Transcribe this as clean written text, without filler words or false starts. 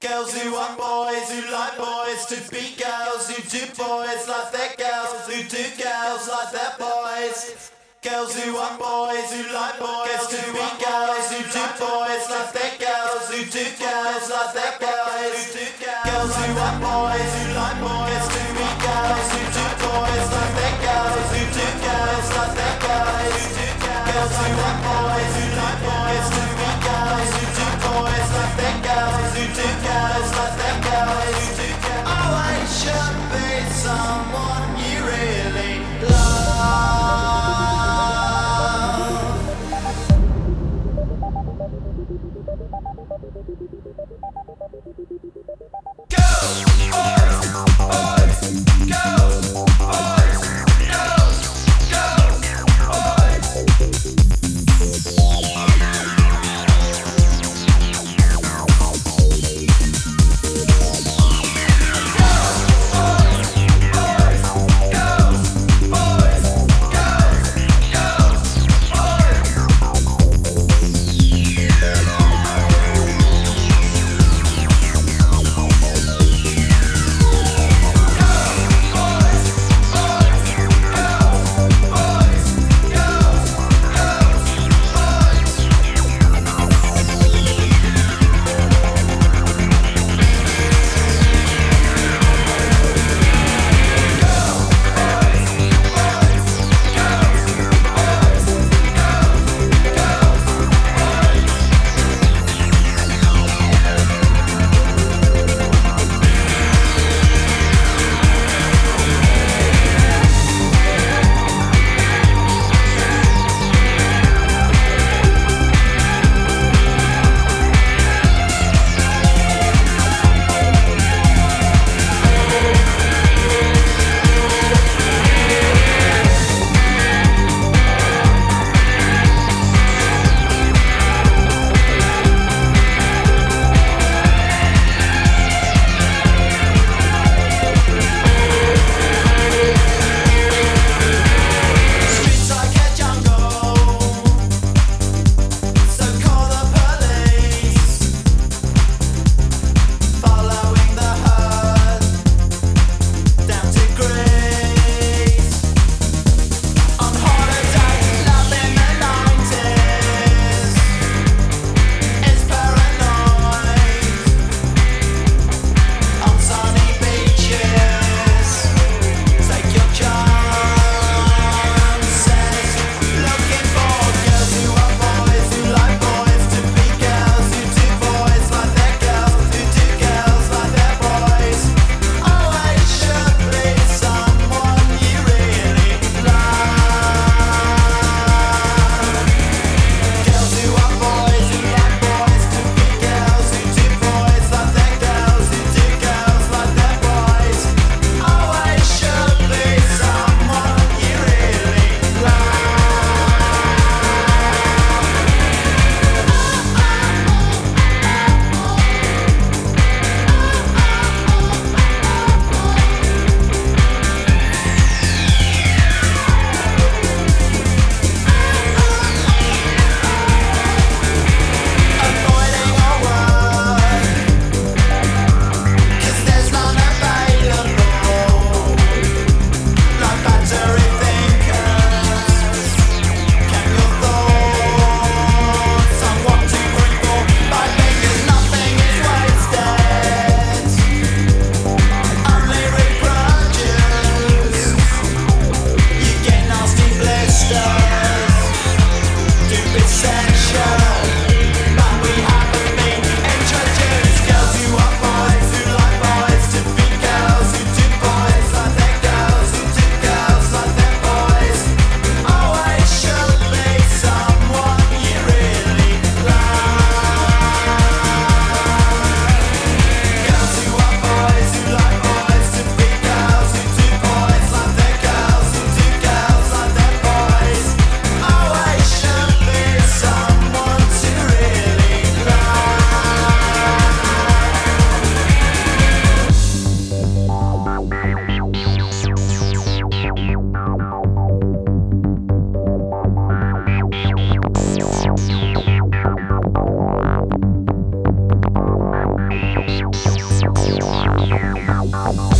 Girls who want boys, who like boys, to be girls who do boys like their girls, who do girls like their boys. Girls who want boys, who like boys, to be girls who do boys like their girls, who do girls like their boys. Girls who want boys, who like boys, to be girls who do boys like their girls, who do girls like their boys. Girls who want boys, who like boys, to be girls who do boys like their girls, who do girls like their boys. Oh, I should be someone you really love. Go! Bye.